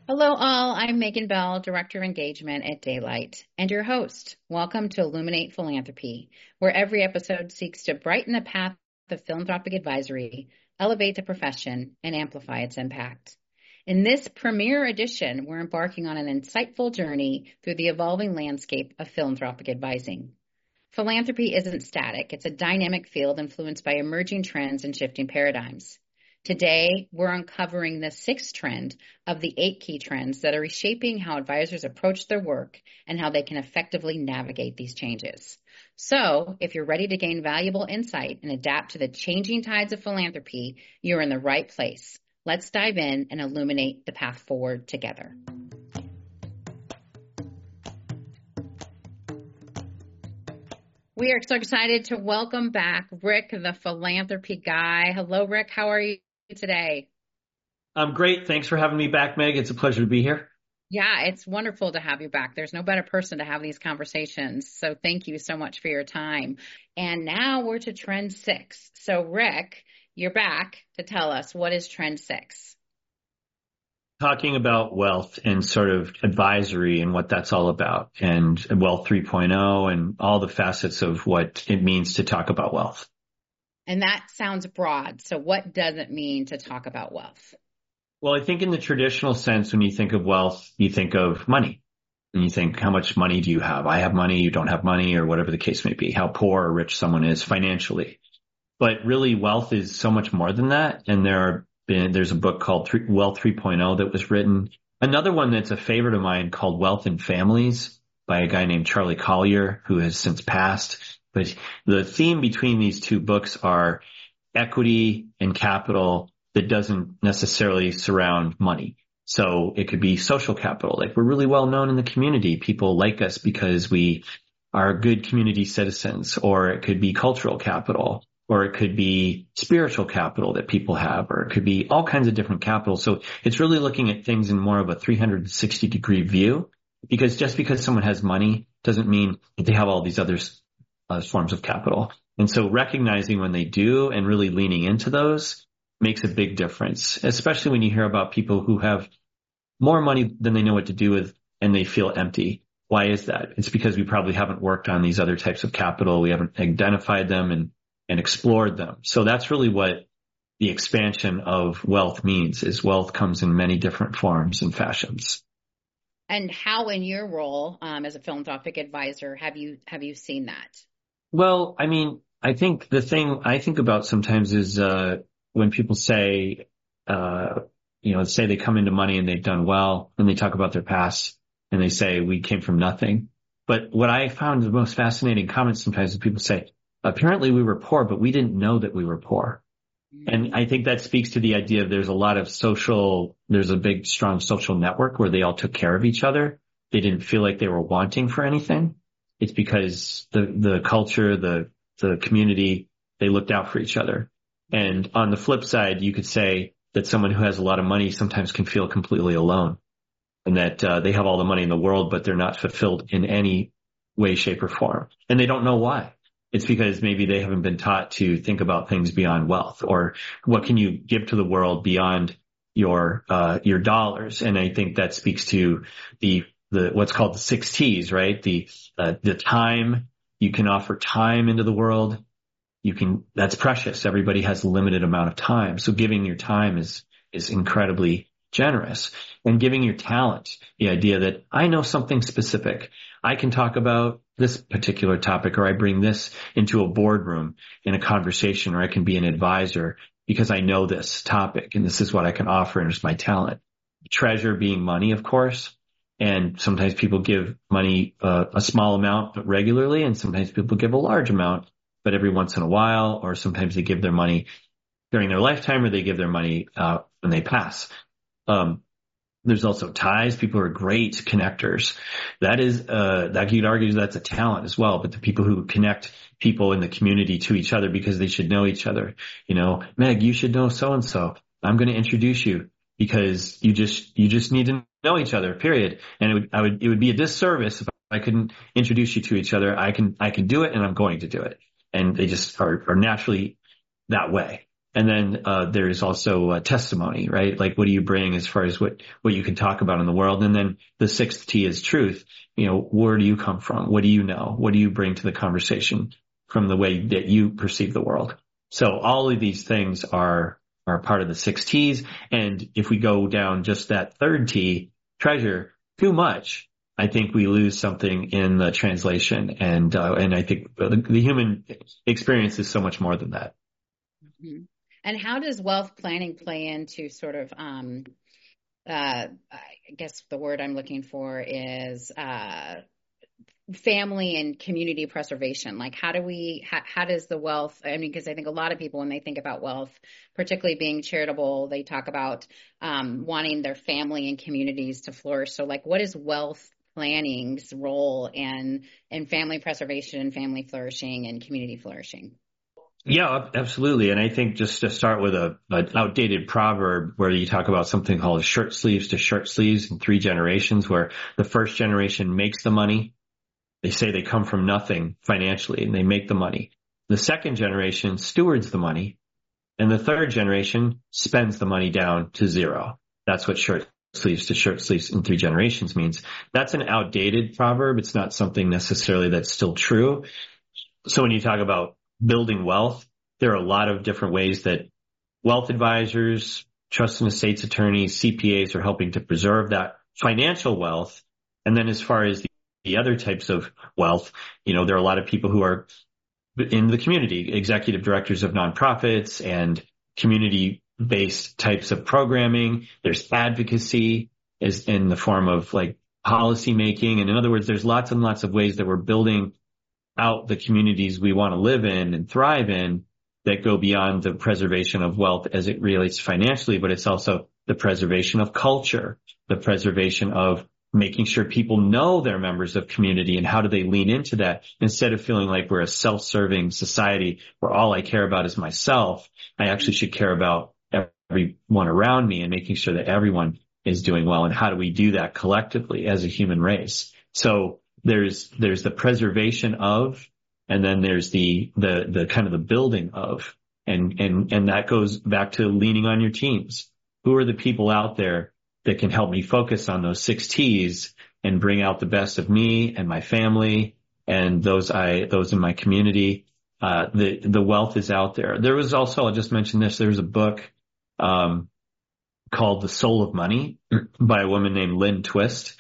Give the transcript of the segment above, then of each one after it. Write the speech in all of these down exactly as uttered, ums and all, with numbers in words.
Hello, all. I'm Megan Bell, Director of Engagement at Daylight, and your host. Welcome to Illuminate Philanthropy, where every episode seeks to brighten the path of philanthropic advisory, elevate the profession, and amplify its impact. In this premiere edition, we're embarking on an insightful journey through the evolving landscape of philanthropic advising. Philanthropy isn't static. It's a dynamic field influenced by emerging trends and shifting paradigms. Today, we're uncovering the sixth trend of the eight key trends that are reshaping how advisors approach their work and how they can effectively navigate these changes. So, if you're ready to gain valuable insight and adapt to the changing tides of philanthropy, you're in the right place. Let's dive in and illuminate the path forward together. We are so excited to welcome back Rick, the philanthropy guy. Hello, Rick. How are you today? I'm great. Thanks for having me back, Meg. It's a pleasure to be here. Yeah, it's wonderful to have you back. There's no better person to have these conversations. So thank you so much for your time. And now we're to trend six. So Rick, you're back to tell us, what is trend six? Talking about wealth and sort of advisory and what that's all about, and Wealth three point oh and all the facets of what it means to talk about wealth. And that sounds broad. So what does it mean to talk about wealth? Well, I think in the traditional sense, when you think of wealth, you think of money. And you think, how much money do you have? I have money, you don't have money, or whatever the case may be, how poor or rich someone is financially. But really, wealth is so much more than that. And there are been, there's a book called Wealth three point oh that was written. Another one that's a favorite of mine called Wealth and Families by a guy named Charlie Collier, who has since passed. But the theme between these two books are equity and capital that doesn't necessarily surround money. So it could be social capital. Like, we're really well known in the community. People like us because we are good community citizens. Or it could be cultural capital, or it could be spiritual capital that people have, or it could be all kinds of different capital. So it's really looking at things in more of a three hundred sixty degree view, because just because someone has money doesn't mean that they have all these other uh, forms of capital. And so recognizing when they do and really leaning into those makes a big difference, especially when you hear about people who have more money than they know what to do with and they feel empty. Why is that? It's because we probably haven't worked on these other types of capital. We haven't identified them and, and explored them. So that's really what the expansion of wealth means, is wealth comes in many different forms and fashions. And how, in your role um, as a philanthropic advisor, have you have you seen that? Well, I mean, I think the thing I think about sometimes is uh, when people say, uh, you know, say they come into money and they've done well, and they talk about their past and they say, we came from nothing. But what I found the most fascinating comments sometimes is people say, apparently we were poor, but we didn't know that we were poor. Mm-hmm. And I think that speaks to the idea of there's a lot of social, there's a big, strong social network where they all took care of each other. They didn't feel like they were wanting for anything. It's because the, the culture, the, the community, they looked out for each other. And on the flip side, you could say that someone who has a lot of money sometimes can feel completely alone, and that uh, they have all the money in the world, but they're not fulfilled in any way, shape, or form. And they don't know why. It's because maybe they haven't been taught to think about things beyond wealth, or what can you give to the world beyond your, uh, your dollars. And I think that speaks to the, the, what's called the six T's, right? The, uh, the time, you can offer time into the world. You can, that's precious. Everybody has a limited amount of time. So giving your time is, is incredibly generous. And giving your talent, the idea that I know something specific. I can talk about this particular topic, or I bring this into a boardroom in a conversation, or I can be an advisor because I know this topic and this is what I can offer, and it's my talent. Treasure being money, of course. And sometimes people give money, uh, a small amount, but regularly. And sometimes people give a large amount, but every once in a while, or sometimes they give their money during their lifetime, or they give their money, uh, when they pass. Um, there's also ties. People are great connectors. That is, uh, that you'd argue that's a talent as well, but the people who connect people in the community to each other because they should know each other. You know, Meg, you should know so-and-so. I'm going to introduce you because you just, you just need to know each other, period. And it would, I would, it would be a disservice if I couldn't introduce you to each other. I can, I can do it, and I'm going to do it. And they just are, are naturally that way. And then, uh, there's also uh, testimony, right? Like, what do you bring as far as what, what you can talk about in the world? And then the sixth T is truth. You know, where do you come from? What do you know? What do you bring to the conversation from the way that you perceive the world? So all of these things are, are part of the six T's. And if we go down just that third T, treasure, too much, I think we lose something in the translation. And, uh, and I think the, the human experience is so much more than that. Mm-hmm. And how does wealth planning play into sort of, um, uh, I guess the word I'm looking for is, uh, family and community preservation? Like, how do we, how, how does the wealth, I mean, because I think a lot of people, when they think about wealth, particularly being charitable, they talk about, um, wanting their family and communities to flourish. So like, what is wealth planning's role in, in family preservation and family flourishing and community flourishing? Yeah, absolutely. And I think just to start with a, an outdated proverb where you talk about something called shirt sleeves to shirt sleeves in three generations, where the first generation makes the money. They say they come from nothing financially and they make the money. The second generation stewards the money, and the third generation spends the money down to zero. That's what shirt sleeves to shirt sleeves in three generations means. That's an outdated proverb. It's not something necessarily that's still true. So when you talk about building wealth, there are a lot of different ways that wealth advisors, trust and estates attorneys, C P As are helping to preserve that financial wealth. And then as far as the, the other types of wealth, you know, there are a lot of people who are in the community, executive directors of nonprofits and community-based types of programming. There's advocacy is in the form of like policy making. And in other words, there's lots and lots of ways that we're building out the communities we want to live in and thrive in that go beyond the preservation of wealth as it relates financially, but it's also the preservation of culture, the preservation of making sure people know they're members of community and how do they lean into that instead of feeling like we're a self-serving society where all I care about is myself. I actually should care about everyone around me and making sure that everyone is doing well. And how do we do that collectively as a human race? So There's, there's the preservation of, and then there's the, the, the kind of the building of, and, and, and that goes back to leaning on your teams. Who are the people out there that can help me focus on those six T's and bring out the best of me and my family and those I, those in my community? Uh, the, the wealth is out there. There was also, I'll just mention this, there's a book, um, called The Soul of Money by a woman named Lynn Twist.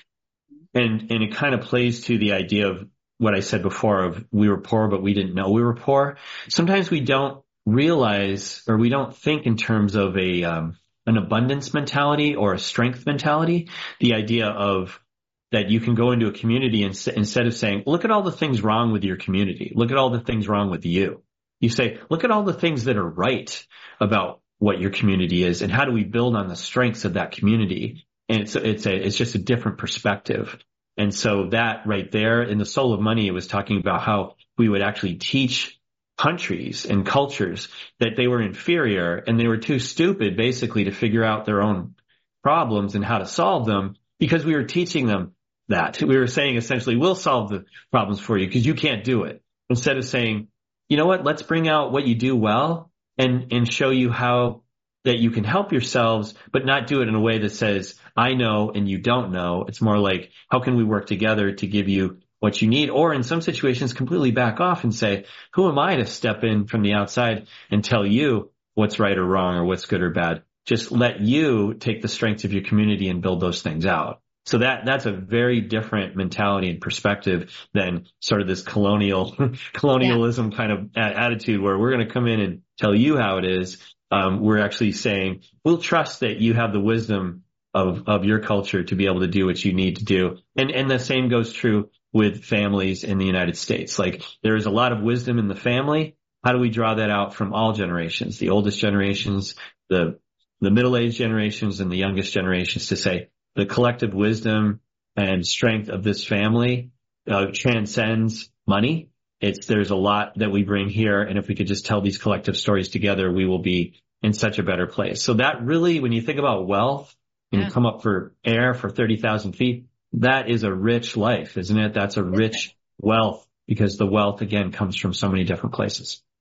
And, and it kind of plays to the idea of what I said before of we were poor, but we didn't know we were poor. Sometimes we don't realize or we don't think in terms of a, um, an abundance mentality or a strength mentality. The idea of that you can go into a community and instead of saying, look at all the things wrong with your community. Look at all the things wrong with you. You say, look at all the things that are right about what your community is and how do we build on the strengths of that community? And it's, it's a, it's just a different perspective. And so that right there in The Soul of Money, it was talking about how we would actually teach countries and cultures that they were inferior and they were too stupid basically to figure out their own problems and how to solve them because we were teaching them that. We were saying essentially, we'll solve the problems for you because you can't do it. Instead of saying, you know what, let's bring out what you do well and, and show you how that you can help yourselves, but not do it in a way that says, I know and you don't know. It's more like, how can we work together to give you what you need? Or in some situations, completely back off and say, who am I to step in from the outside and tell you what's right or wrong or what's good or bad? Just let you take the strengths of your community and build those things out. So that, that's a very different mentality and perspective than sort of this colonial, colonialism yeah. kind of attitude where we're going to come in and tell you how it is. Um, we're actually saying, we'll trust that you have the wisdom of, of your culture to be able to do what you need to do. And, and the same goes true with families in the United States. Like there is a lot of wisdom in the family. How do we draw that out from all generations, the oldest generations, the, the middle-aged generations and the youngest generations to say the collective wisdom and strength of this family, uh, transcends money. It's, there's a lot that we bring here. And if we could just tell these collective stories together, we will be in such a better place. So that really, when you think about wealth and yeah. you come up for air for thirty thousand feet, that is a rich life, isn't it? That's a rich wealth because the wealth again comes from so many different places.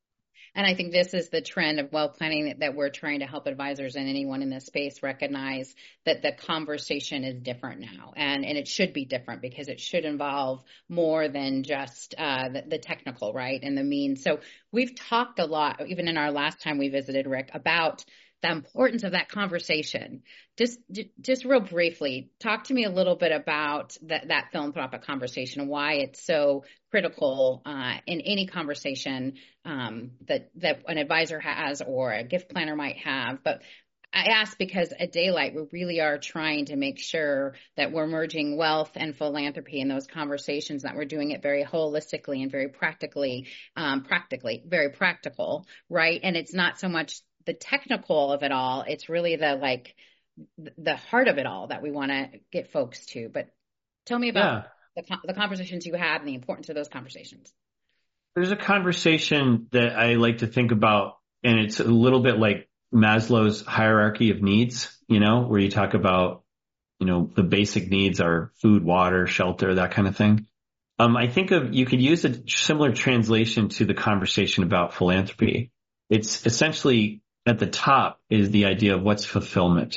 And I think this is the trend of wealth planning that, that we're trying to help advisors and anyone in this space recognize that the conversation is different now. And, and it should be different because it should involve more than just uh, the, the technical, right? And the means. So we've talked a lot, even in our last time we visited, Rick, about the importance of that conversation. Just, just real briefly, talk to me a little bit about that, that philanthropic conversation, why it's so critical uh, in any conversation um, that, that an advisor has or a gift planner might have. But I ask because at Daylight, we really are trying to make sure that we're merging wealth and philanthropy in those conversations, that we're doing it very holistically and very practically, um, practically, very practical, right? And it's not so much the technical of it all. It's really the, like, the heart of it all that we want to get folks to. But tell me about yeah. the, the conversations you had and the importance of those conversations. There's a conversation that I like to think about, and it's a little bit like Maslow's hierarchy of needs, you know, where you talk about, you know, the basic needs are food, water, shelter, that kind of thing. Um, I think of, you could use a similar translation to the conversation about philanthropy. It's essentially at the top is the idea of what's fulfillment.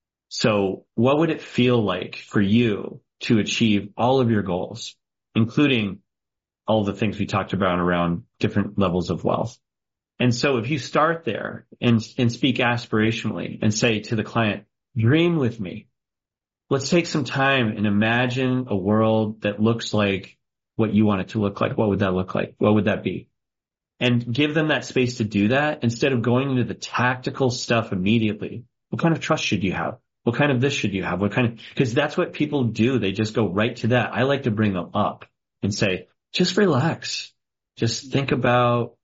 So what would it feel like for you to achieve all of your goals, including all the things we talked about around different levels of wealth? And so if you start there and, and speak aspirationally and say to the client, dream with me, let's take some time and imagine a world that looks like what you want it to look like. What would that look like? What would that be? And give them that space to do that instead of going into the tactical stuff immediately. What kind of trust should you have? What kind of this should you have? What kind of, because that's what people do. They just go right to that. I like to bring them up and say, just relax. Just think about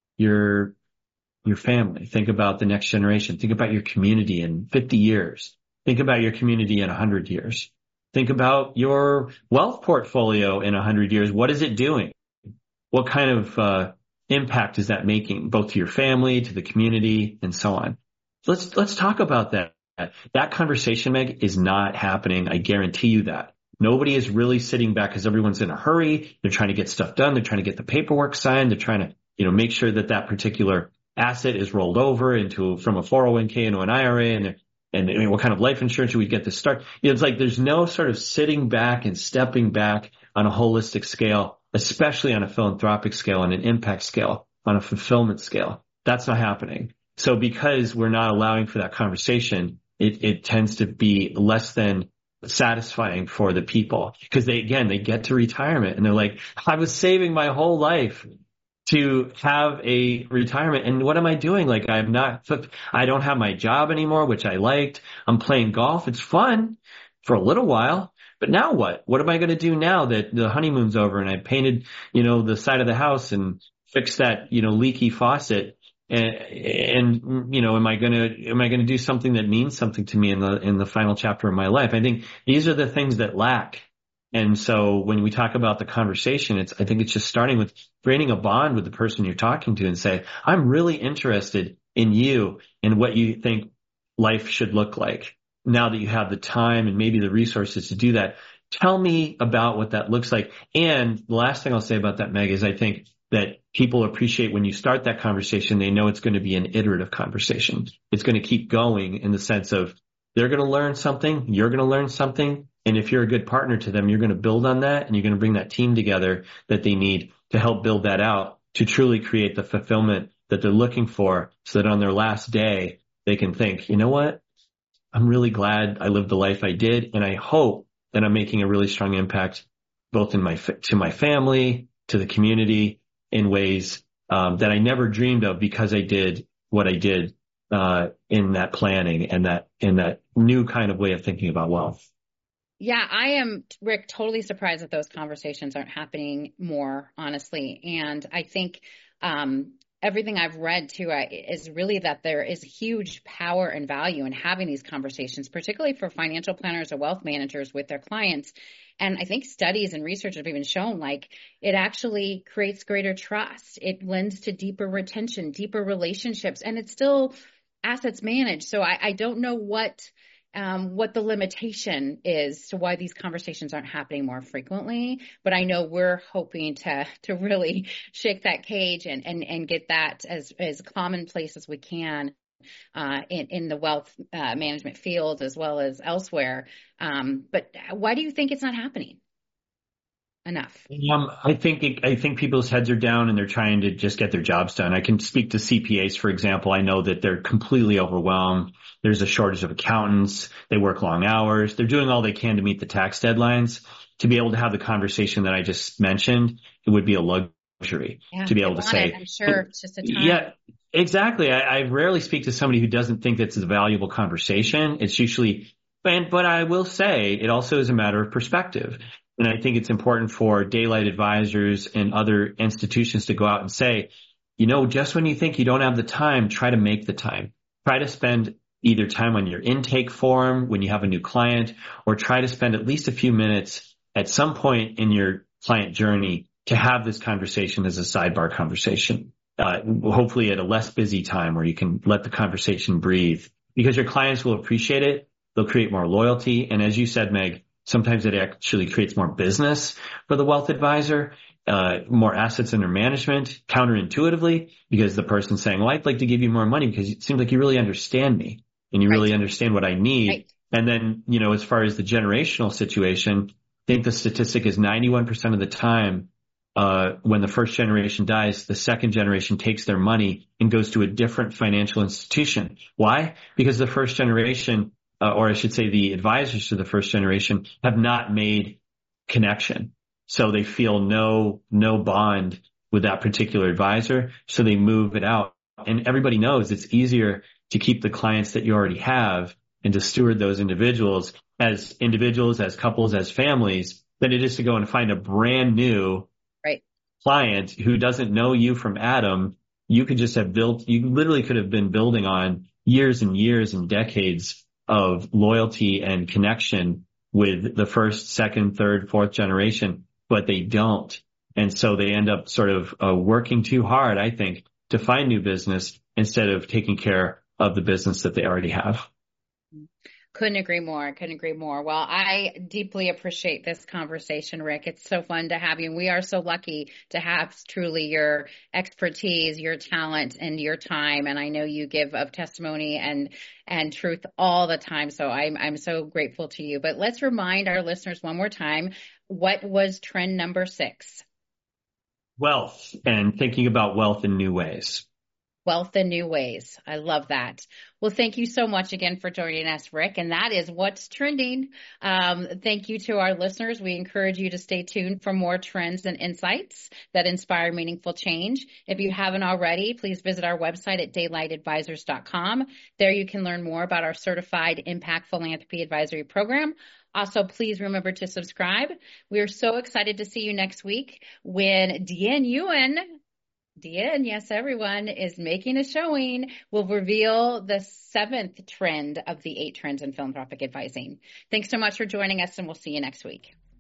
your, your family. Think about the next generation. Think about your community in fifty years. Think about your community in one hundred years. Think about your wealth portfolio in one hundred years. What is it doing? What kind of, uh, impact is that making, both to your family, to the community, and so on? Let's, let's talk about that. That conversation, Meg, is not happening. I guarantee you that. Nobody is really sitting back because everyone's in a hurry. They're trying to get stuff done. They're trying to get the paperwork signed. They're trying to, you know, make sure that that particular asset is rolled over into, from a four oh one k into an I R A, and, and, and what kind of life insurance should we get to start? You know, it's like there's no sort of sitting back and stepping back on a holistic scale, especially on a philanthropic scale, on an impact scale, on a fulfillment scale. That's not happening. So because we're not allowing for that conversation, it, it tends to be less than satisfying for the people, because they, again, they get to retirement and they're like, I was saving my whole life to have a retirement. And what am I doing? Like, I'm not, I don't have my job anymore, which I liked. I'm playing golf. It's fun for a little while. But now what? What am I going to do now that the honeymoon's over and I painted, you know, the side of the house and fixed that, you know, leaky faucet? And, and, you know, am I going to, am I going to do something that means something to me in the, in the final chapter of my life? I think these are the things that lack. And so when we talk about the conversation, it's, I think it's just starting with creating a bond with the person you're talking to and say, I'm really interested in you and what you think life should look like. Now that you have the time and maybe the resources to do that, tell me about what that looks like. And the last thing I'll say about that, Meg, is I think that people appreciate when you start that conversation, they know it's going to be an iterative conversation. It's going to keep going in the sense of they're going to learn something, you're going to learn something. And if you're a good partner to them, you're going to build on that and you're going to bring that team together that they need to help build that out to truly create the fulfillment that they're looking for, so that on their last day, they can think, you know what? I'm really glad I lived the life I did. And I hope that I'm making a really strong impact both in my, to my family, to the community, in ways um, that I never dreamed of because I did what I did uh, in that planning and that, in that new kind of way of thinking about wealth. Yeah, I am, Rick, totally surprised that those conversations aren't happening more, honestly. And I think um, everything I've read too uh, is really that there is huge power and value in having these conversations, particularly for financial planners or wealth managers with their clients. And I think studies and research have even shown, like, it actually creates greater trust. It lends to deeper retention, deeper relationships, and it's still assets managed. So I, I don't know what um, what the limitation is to why these conversations aren't happening more frequently. But I know we're hoping to to really shake that cage and and and get that as as commonplace as we can uh, in in the wealth uh, management field as well as elsewhere. Um, but why do you think it's not happening enough? Um, I think it, I think people's heads are down and they're trying to just get their jobs done. I can speak to C P As, for example. I know that they're completely overwhelmed. There's a shortage of accountants. They work long hours. They're doing all they can to meet the tax deadlines. To be able to have the conversation that I just mentioned, it would be a luxury Yeah, to be they able to want say, it. I'm sure it's just a time. yeah, exactly. I, I rarely speak to somebody who doesn't think that's a valuable conversation. It's usually, and, but I will say it also is a matter of perspective. And I think it's important for Daylight advisors and other institutions to go out and say, you know, just when you think you don't have the time, try to make the time. Try to spend either time on your intake form when you have a new client, or try to spend at least a few minutes at some point in your client journey to have this conversation as a sidebar conversation. Uh, hopefully at a less busy time where you can let the conversation breathe, because your clients will appreciate it. They'll create more loyalty. And as you said, Meg, sometimes it actually creates more business for the wealth advisor, uh, more assets under management, counterintuitively, because the person's saying, well, I'd like to give you more money because it seems like you really understand me and you Right. really understand what I need. Right. And then, you know, as far as the generational situation, I think the statistic is ninety-one percent of the time, uh, when the first generation dies, the second generation takes their money and goes to a different financial institution. Why? Because the first generation, Uh, or I should say the advisors to the first generation, have not made connection. So they feel no, no bond with that particular advisor. So they move it out. And everybody knows it's easier to keep the clients that you already have and to steward those individuals as individuals, as couples, as families, than it is to go and find a brand new Right. client who doesn't know you from Adam. You could just have built, you literally could have been building on years and years and decades of loyalty and connection with the first, second, third, fourth generation, but they don't. And so they end up sort of uh, working too hard, I think, to find new business instead of taking care of the business that they already have. Couldn't agree more. Couldn't agree more. Well, I deeply appreciate this conversation, Rick. It's so fun to have you. And we are so lucky to have truly your expertise, your talent, and your time. And I know you give of testimony and and truth all the time. So I'm I'm so grateful to you. But let's remind our listeners one more time, what was trend number six? Wealth, and thinking about wealth in new ways. Wealth in new ways. I love that. Well, thank you so much again for joining us, Rick. And that is what's trending. Um, thank you to our listeners. We encourage you to stay tuned for more trends and insights that inspire meaningful change. If you haven't already, please visit our website at daylight advisors dot com. There you can learn more about our certified impact philanthropy advisory program. Also, please remember to subscribe. We are so excited to see you next week when Deanne Ewan, Deanne, yes, everyone, is making a showing, will reveal the seventh trend of the eight trends in philanthropic advising. Thanks so much for joining us, and we'll see you next week.